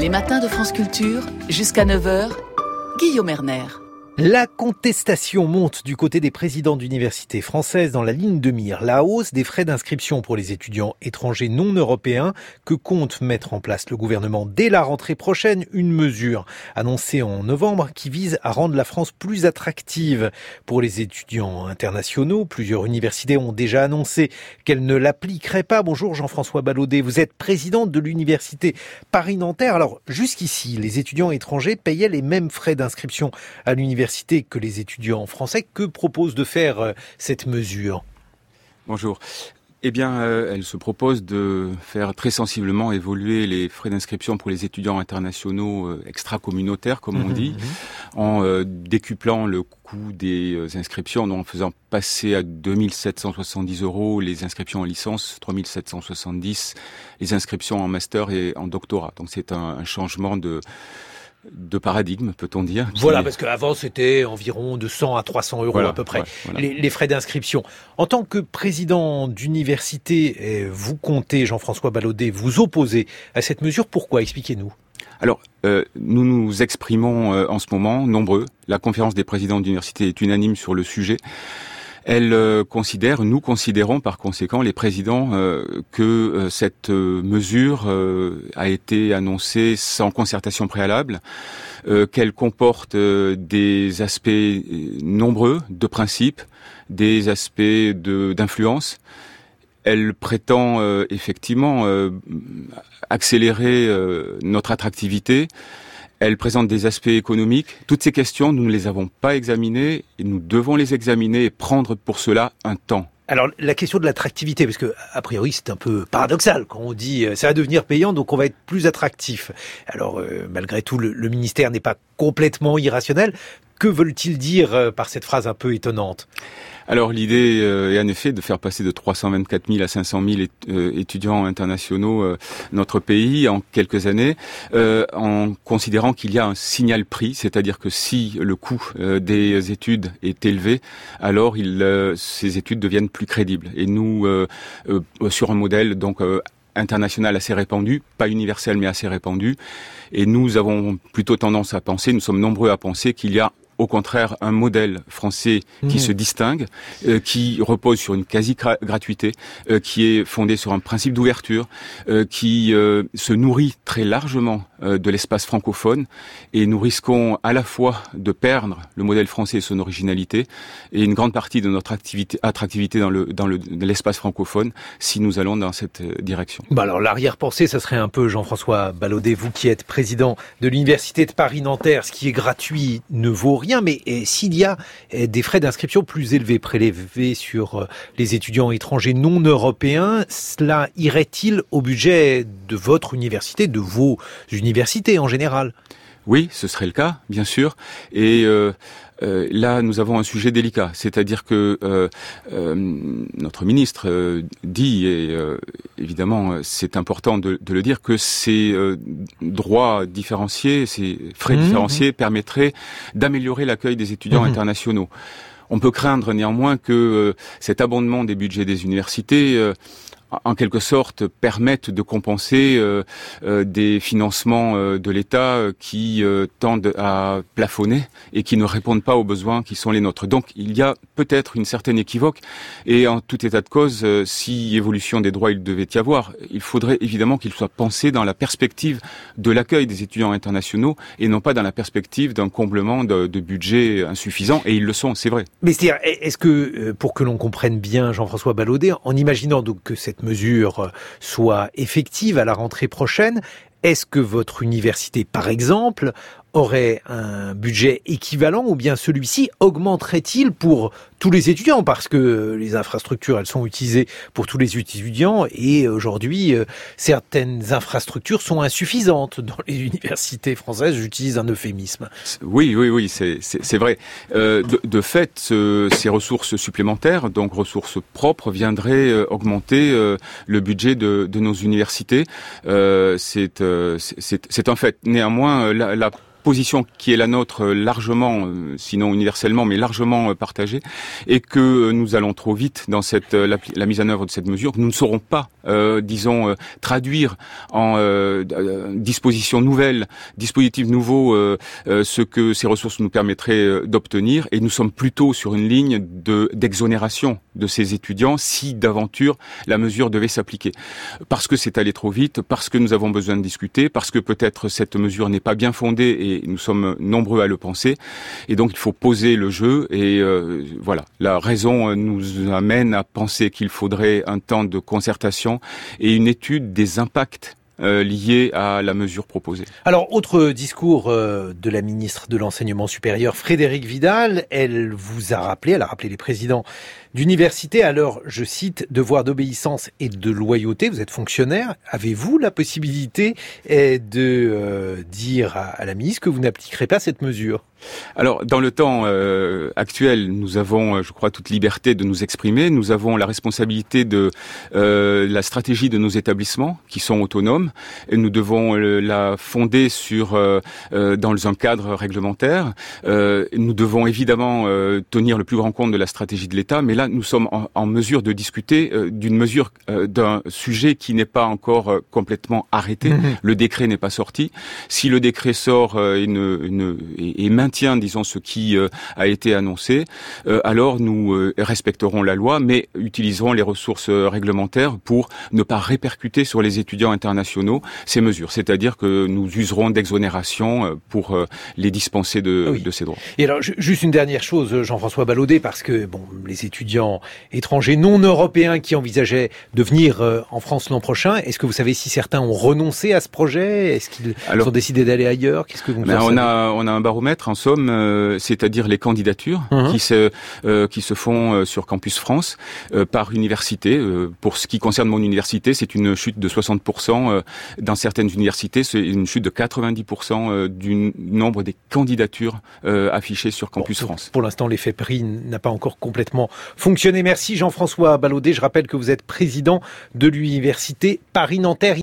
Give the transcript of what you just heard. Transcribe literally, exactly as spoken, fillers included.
Les matins de France Culture, jusqu'à neuf heures, Guillaume Erner. La contestation monte du côté des présidents d'universités françaises dans la ligne de mire. La hausse des frais d'inscription pour les étudiants étrangers non européens que compte mettre en place le gouvernement dès la rentrée prochaine. Une mesure annoncée en novembre qui vise à rendre la France plus attractive pour les étudiants internationaux. Plusieurs universités ont déjà annoncé qu'elles ne l'appliqueraient pas. Bonjour Jean-François Ballaudet, vous êtes président de l'université Paris-Nanterre. Alors jusqu'ici, les étudiants étrangers payaient les mêmes frais d'inscription à l'université que les étudiants français. Que propose de faire euh, cette mesure ? Bonjour. Eh bien, euh, elle se propose de faire très sensiblement évoluer les frais d'inscription pour les étudiants internationaux euh, extra-communautaires, comme mmh, on dit, mmh. en euh, décuplant le coût des euh, inscriptions, donc en faisant passer à deux mille sept cent soixante-dix euros les inscriptions en licence, trois mille sept cent soixante-dix les inscriptions en master et en doctorat. Donc c'est un, un changement de... de paradigme, peut-on dire. Voilà, parce qu'avant, c'était environ de cent à trois cents euros voilà, à peu près, ouais, voilà. les, les frais d'inscription. En tant que président d'université, vous comptez, Jean-François Ballaudet, vous opposer à cette mesure. Pourquoi ? Expliquez-nous. Alors, euh, nous nous exprimons euh, en ce moment, nombreux. La conférence des présidents d'université est unanime sur le sujet. Elle euh, considère, nous considérons par conséquent, les présidents, euh, que euh, cette euh, mesure euh, a été annoncée sans concertation préalable, euh, qu'elle comporte euh, des aspects nombreux de principe, des aspects de, d'influence. Elle prétend euh, effectivement euh, accélérer euh, notre attractivité. Elle présente des aspects économiques. Toutes ces questions, nous ne les avons pas examinées et nous devons les examiner et prendre pour cela un temps. Alors, la question de l'attractivité, parce que, a priori, c'est un peu paradoxal quand on dit euh, ça va devenir payant, donc on va être plus attractif. Alors, euh, malgré tout, le, le ministère n'est pas complètement irrationnel. Que veulent-ils dire euh, par cette phrase un peu étonnante ? Alors l'idée euh, est en effet de faire passer de trois cent vingt-quatre mille à cinq cent mille ét- euh, étudiants internationaux euh, notre pays en quelques années, euh, en considérant qu'il y a un signal prix, c'est-à-dire que si le coût euh, des études est élevé, alors il, euh, ces études deviennent plus crédibles. Et nous, euh, euh, sur un modèle donc euh, international assez répandu, pas universel mais assez répandu, et nous avons plutôt tendance à penser, nous sommes nombreux à penser qu'il y a au contraire un modèle français qui mmh. se distingue, euh, qui repose sur une quasi-gratuité, euh, qui est fondé sur un principe d'ouverture, euh, qui euh, se nourrit très largement euh, de l'espace francophone, et nous risquons à la fois de perdre le modèle français et son originalité, et une grande partie de notre activité, attractivité dans, le, dans, le, dans l'espace francophone, si nous allons dans cette direction. Bah alors l'arrière-pensée, ça serait un peu, Jean-François Ballaudet, vous qui êtes président de l'université de Paris-Nanterre, ce qui est gratuit ne vaut rien. Mais et, s'il y a et, des frais d'inscription plus élevés prélevés sur euh, les étudiants étrangers non européens, cela irait-il au budget de votre université, de vos universités en général ? Oui, ce serait le cas, bien sûr. Et euh, euh, là, nous avons un sujet délicat, c'est-à-dire que euh, euh, notre ministre euh, dit, et euh, évidemment c'est important de, de le dire, que ces euh, droits différenciés, ces frais mmh, différenciés mmh. permettraient d'améliorer l'accueil des étudiants mmh. internationaux. On peut craindre néanmoins que euh, cet abondement des budgets des universités euh, en quelque sorte permettent de compenser euh, euh, des financements euh, de l'État euh, qui euh, tendent à plafonner et qui ne répondent pas aux besoins qui sont les nôtres. Donc il y a peut-être une certaine équivoque, et en tout état de cause, euh, si évolution des droits il devait y avoir, il faudrait évidemment qu'il soit pensé dans la perspective de l'accueil des étudiants internationaux et non pas dans la perspective d'un comblement de, de budget insuffisant, et ils le sont, c'est vrai. Mais c'est-à-dire, est-ce que, pour que l'on comprenne bien, Jean-François Ballaudet, en imaginant donc que cette mesure soit effective à la rentrée prochaine, est-ce que votre université, par exemple, aurait un budget équivalent, ou bien celui-ci augmenterait-il pour tous les étudiants, parce que les infrastructures, elles sont utilisées pour tous les étudiants, et aujourd'hui, euh, certaines infrastructures sont insuffisantes dans les universités françaises. J'utilise un euphémisme. Oui, oui, oui, c'est, c'est, c'est vrai. Euh, de, de fait, ce, ces ressources supplémentaires, donc ressources propres, viendraient euh, augmenter euh, le budget de, de nos universités. Euh, c'est, euh, c'est, c'est, c'est un fait. Néanmoins, la, la position qui est la nôtre largement, sinon universellement, mais largement partagée, et que nous allons trop vite dans cette la, la mise en œuvre de cette mesure, que nous ne saurons pas, euh, disons, euh, traduire en euh, dispositions nouvelles, dispositifs nouveaux, euh, euh, ce que ces ressources nous permettraient d'obtenir, et nous sommes plutôt sur une ligne de d'exonération de ces étudiants si d'aventure la mesure devait s'appliquer. Parce que c'est allé trop vite, parce que nous avons besoin de discuter, parce que peut-être cette mesure n'est pas bien fondée et nous sommes nombreux à le penser. Et donc il faut poser le jeu et euh, voilà. La raison nous amène à penser qu'il faudrait un temps de concertation et une étude des impacts Euh, liées à la mesure proposée. Alors, autre discours euh, de la ministre de l'Enseignement supérieur, Frédérique Vidal, elle vous a rappelé, elle a rappelé les présidents d'université à leur, je cite, devoir d'obéissance et de loyauté. Vous êtes fonctionnaire. Avez-vous la possibilité eh, de euh, dire à, à la ministre que vous n'appliquerez pas cette mesure ? Alors, dans le temps euh, actuel, nous avons, je crois, toute liberté de nous exprimer. Nous avons la responsabilité de euh, la stratégie de nos établissements, qui sont autonomes, et nous devons euh, la fonder sur euh, euh, dans un cadre réglementaire. Euh, nous devons évidemment euh, tenir le plus grand compte de la stratégie de l'État, mais là, nous sommes en, en mesure de discuter euh, d'une mesure, euh, d'un sujet qui n'est pas encore euh, complètement arrêté. Mmh. Le décret n'est pas sorti. Si le décret sort euh, et, ne, ne, et, et maintient, disons, ce qui euh, a été annoncé, euh, alors nous euh, respecterons la loi, mais utiliserons les ressources euh, réglementaires pour ne pas répercuter sur les étudiants internationaux ces mesures. C'est-à-dire que nous userons d'exonération euh, pour euh, les dispenser de, oui. de ces droits. Et alors, juste une dernière chose, Jean-François Ballaudet, parce que bon, les étudiants étrangers non européens qui envisageaient de venir euh, en France l'an prochain, est-ce que vous savez si certains ont renoncé à ce projet ? Est-ce qu'ils alors, ont décidé d'aller ailleurs ? Qu'est-ce que vous ben, on a on a un baromètre en somme, euh, c'est-à-dire les candidatures uh-huh. qui se euh, qui se font euh, sur Campus France euh, par université. Euh, pour ce qui concerne mon université, c'est une chute de soixante pour cent. Euh, dans certaines universités, c'est une chute de quatre-vingt-dix pour cent euh, du nombre des candidatures euh, affichées sur Campus bon, France. Pour l'instant, l'effet prix n'a pas encore complètement fonctionné. Merci Jean-François Ballaudet. Je rappelle que vous êtes président de l'université Paris-Nanterre.